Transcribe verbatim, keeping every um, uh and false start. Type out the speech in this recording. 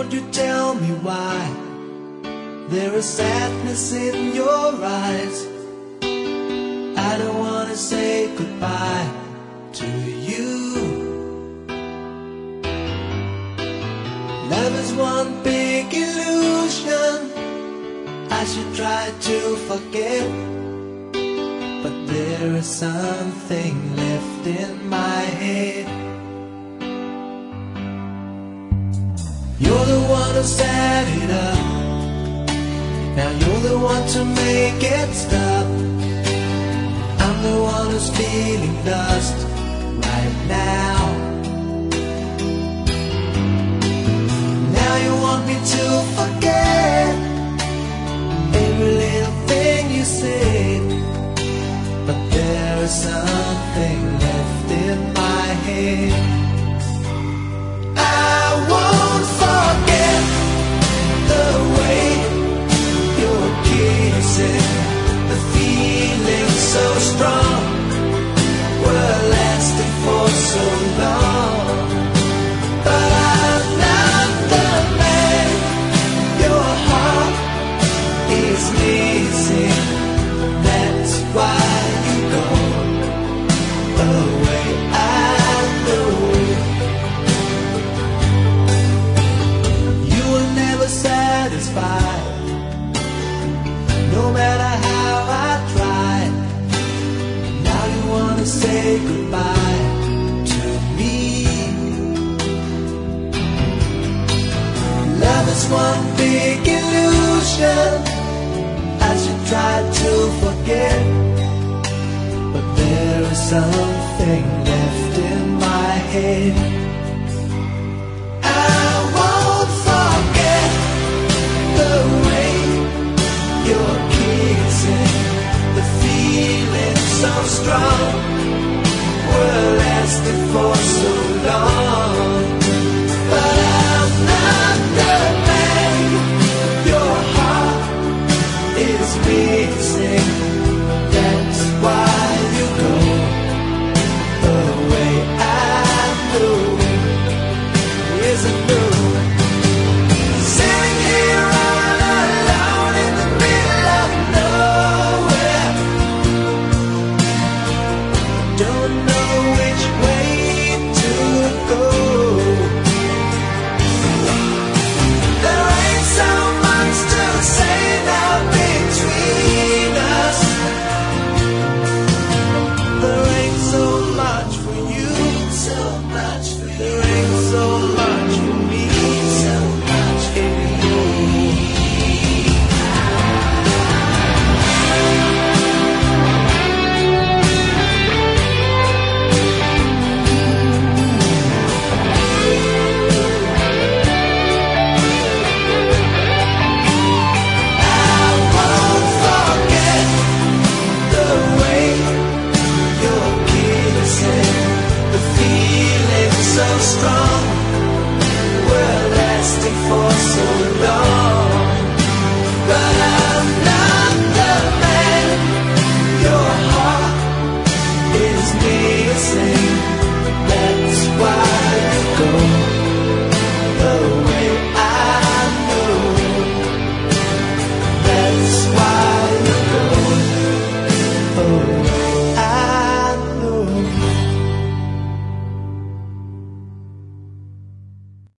won't you tell me why there is sadness in your eyes? I don't wanna say goodbye to you. Love is one big illusion I should try to forget, but there is something left in my head. You're the one who set it up, now you're the one to make it stop. I'm the one who's feeling lost right now. Now you want me to forget every little thing you said, but there is something left in my head. I won't forget the way you're kissing, the feeling so strong, we're lasting for so long. But I'm not the man your heart is missing. That's why you go away. I know you were never satisfied, no matter how I tried. Now you wanna say goodbye to me. Love is one big illusion I should try to forget, but there is something left in my head. I won't forget the way you're kissing, the feeling so strong, we're lasting for so long. But I'm not the man your heart is missing. That